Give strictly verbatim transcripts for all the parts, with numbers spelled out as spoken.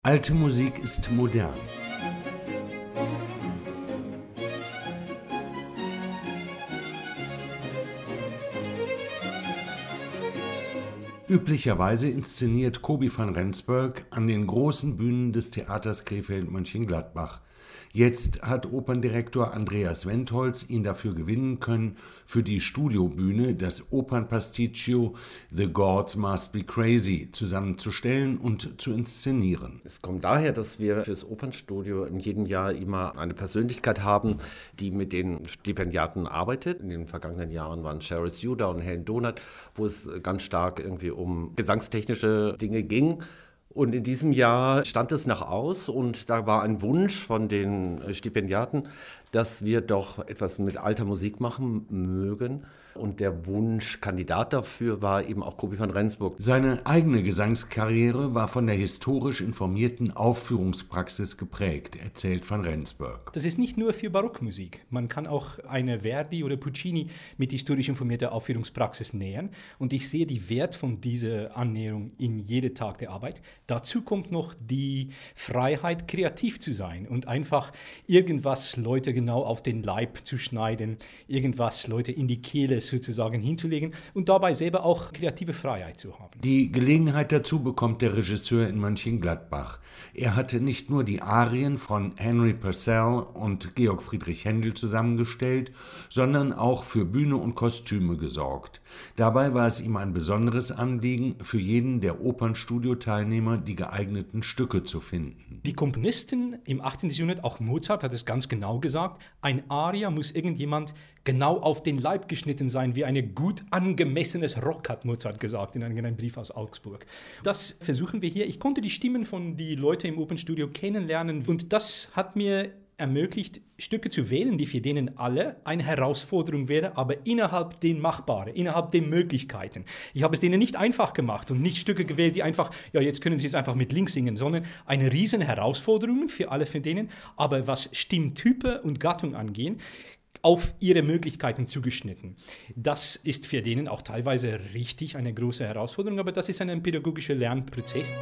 Alte Musik ist modern. Üblicherweise inszeniert Kobi van Rensburg an den großen Bühnen des Theaters Krefeld-Mönchengladbach. Jetzt hat Operndirektor Andreas Wendholz ihn dafür gewinnen können, für die Studiobühne das Opernpasticcio The Gods Must Be Crazy zusammenzustellen und zu inszenieren. Es kommt daher, dass wir fürs Opernstudio in jedem Jahr immer eine Persönlichkeit haben, die mit den Stipendiaten arbeitet. In den vergangenen Jahren waren Cheryl Suda und Helen Donat, wo es ganz stark irgendwie um gesangstechnische Dinge ging. Und in diesem Jahr stand es nach aus und da war ein Wunsch von den Stipendiaten, dass wir doch etwas mit alter Musik machen mögen. Und der Wunschkandidat dafür war eben auch Kobi van Rensburg. Seine eigene Gesangskarriere war von der historisch informierten Aufführungspraxis geprägt, erzählt van Rensburg. Das ist nicht nur für Barockmusik. Man kann auch eine Verdi oder Puccini mit historisch informierter Aufführungspraxis nähern. Und ich sehe den Wert von dieser Annäherung in jedem Tag der Arbeit. Dazu kommt noch die Freiheit, kreativ zu sein und einfach irgendwas Leute genau auf den Leib zu schneiden, irgendwas Leute in die Kehle sozusagen hinzulegen und dabei selber auch kreative Freiheit zu haben. Die Gelegenheit dazu bekommt der Regisseur in Mönchengladbach. Er hatte nicht nur die Arien von Henry Purcell und Georg Friedrich Händel zusammengestellt, sondern auch für Bühne und Kostüme gesorgt. Dabei war es ihm ein besonderes Anliegen, für jeden der Opernstudio-Teilnehmer die geeigneten Stücke zu finden. Die Komponisten im achtzehnten. Jahrhundert, auch Mozart hat es ganz genau gesagt, ein Aria muss irgendjemand genau auf den Leib geschnitten sein, wie ein gut angemessenes Rock, hat Mozart gesagt in einem Brief aus Augsburg. Das versuchen wir hier. Ich konnte die Stimmen von den Leuten im Opernstudio kennenlernen und das hat mir ermöglicht, Stücke zu wählen, die für denen alle eine Herausforderung wäre, aber innerhalb den Machbaren, innerhalb den Möglichkeiten. Ich habe es denen nicht einfach gemacht und nicht Stücke gewählt, die einfach, ja, jetzt können sie es einfach mit links singen, sondern eine riesen Herausforderung für alle von denen, aber was Stimmtype und Gattung angehen, auf ihre Möglichkeiten zugeschnitten. Das ist für denen auch teilweise richtig eine große Herausforderung, aber das ist ein pädagogischer Lernprozess.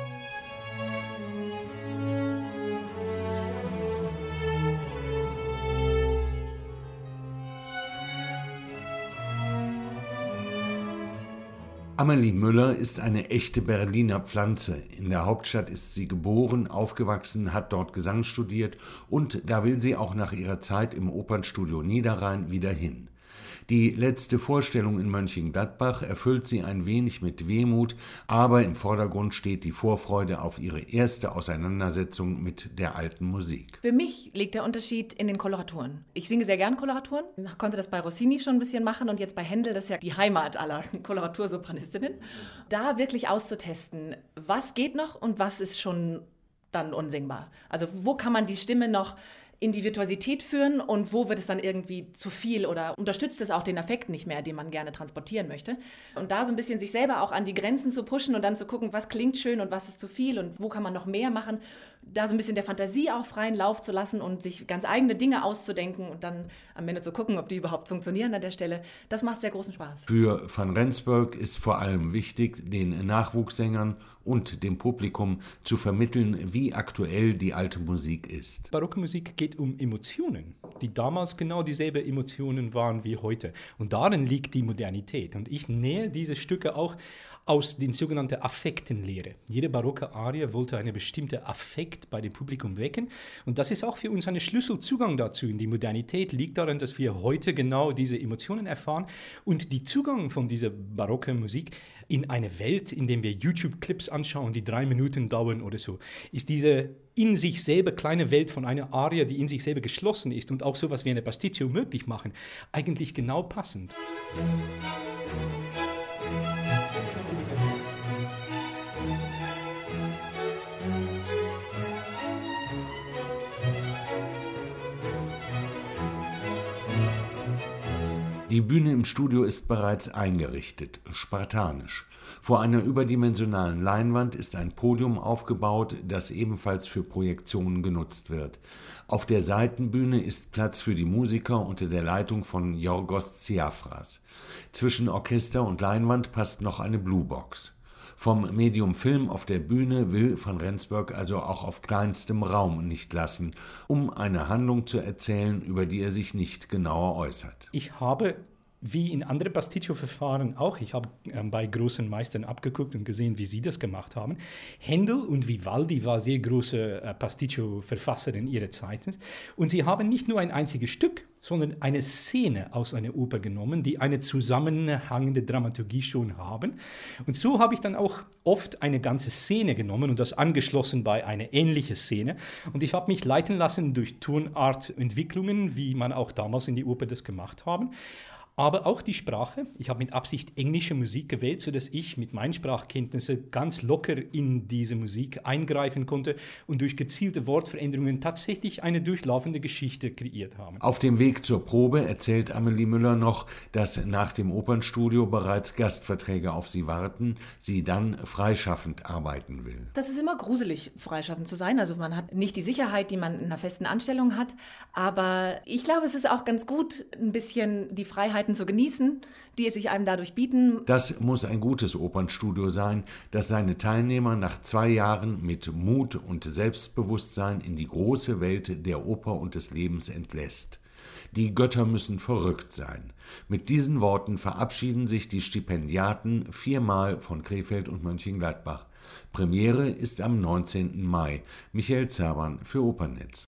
Amelie Müller ist eine echte Berliner Pflanze. In der Hauptstadt ist sie geboren, aufgewachsen, hat dort Gesang studiert und da will sie auch nach ihrer Zeit im Opernstudio Niederrhein wieder hin. Die letzte Vorstellung in Mönchengladbach erfüllt sie ein wenig mit Wehmut, aber im Vordergrund steht die Vorfreude auf ihre erste Auseinandersetzung mit der alten Musik. Für mich liegt der Unterschied in den Koloraturen. Ich singe sehr gern Koloraturen, ich konnte das bei Rossini schon ein bisschen machen und jetzt bei Händel, das ist ja die Heimat aller Koloratursopranistinnen. Da wirklich auszutesten, was geht noch und was ist schon dann unsingbar. Also wo kann man die Stimme noch in die Virtuosität führen und wo wird es dann irgendwie zu viel oder unterstützt es auch den Effekt nicht mehr, den man gerne transportieren möchte. Und da so ein bisschen sich selber auch an die Grenzen zu pushen und dann zu gucken, was klingt schön und was ist zu viel und wo kann man noch mehr machen, da so ein bisschen der Fantasie auch freien Lauf zu lassen und sich ganz eigene Dinge auszudenken und dann am Ende zu gucken, ob die überhaupt funktionieren an der Stelle. Das macht sehr großen Spaß. Für van Rensburg ist vor allem wichtig, den Nachwuchssängern und dem Publikum zu vermitteln, wie aktuell die alte Musik ist. Barocke Musik geht um Emotionen, die damals genau dieselben Emotionen waren wie heute. Und darin liegt die Modernität. Und ich nähe diese Stücke auch aus den sogenannten Affektenlehre. Jede barocke Arie wollte einen bestimmten Affekt bei dem Publikum wecken. Und das ist auch für uns ein Schlüsselzugang dazu. Und die Modernität liegt darin, dass wir heute genau diese Emotionen erfahren. Und die Zugang von dieser barocken Musik in eine Welt, in der wir YouTube-Clips anschauen, die drei Minuten dauern oder so, ist diese in sich selber kleine Welt von einer Arie, die in sich selber geschlossen ist und auch sowas wie eine Pasticcio möglich machen, eigentlich genau passend. Die Bühne im Studio ist bereits eingerichtet, spartanisch. Vor einer überdimensionalen Leinwand ist ein Podium aufgebaut, das ebenfalls für Projektionen genutzt wird. Auf der Seitenbühne ist Platz für die Musiker unter der Leitung von Yorgos Tsiafras. Zwischen Orchester und Leinwand passt noch eine Bluebox. Vom Medium Film auf der Bühne will van Rensburg also auch auf kleinstem Raum nicht lassen, um eine Handlung zu erzählen, über die er sich nicht genauer äußert. Ich habe, wie in anderen Pasticcio-Verfahren auch, ich habe äh, bei großen Meistern abgeguckt und gesehen, wie sie das gemacht haben. Händel und Vivaldi war sehr große äh, Pasticcio-Verfasser in ihrer Zeit. Und sie haben nicht nur ein einziges Stück, sondern eine Szene aus einer Oper genommen, die eine zusammenhängende Dramaturgie schon haben. Und so habe ich dann auch oft eine ganze Szene genommen und das angeschlossen bei einer ähnlichen Szene. Und ich habe mich leiten lassen durch Tonartentwicklungen, wie man auch damals in die Oper das gemacht haben. Aber auch die Sprache. Ich habe mit Absicht englische Musik gewählt, sodass ich mit meinen Sprachkenntnissen ganz locker in diese Musik eingreifen konnte und durch gezielte Wortveränderungen tatsächlich eine durchlaufende Geschichte kreiert habe. Auf dem Weg zur Probe erzählt Amelie Müller noch, dass nach dem Opernstudio bereits Gastverträge auf sie warten, sie dann freischaffend arbeiten will. Das ist immer gruselig, freischaffend zu sein. Also man hat nicht die Sicherheit, die man in einer festen Anstellung hat. Aber ich glaube, es ist auch ganz gut, ein bisschen die Freiheit zu genießen, die es sich einem dadurch bieten. Das muss ein gutes Opernstudio sein, das seine Teilnehmer nach zwei Jahren mit Mut und Selbstbewusstsein in die große Welt der Oper und des Lebens entlässt. Die Götter müssen verrückt sein. Mit diesen Worten verabschieden sich die Stipendiaten viermal von Krefeld und Mönchengladbach. Premiere ist am neunzehnten Mai. Michael Zerban für Opernnetz.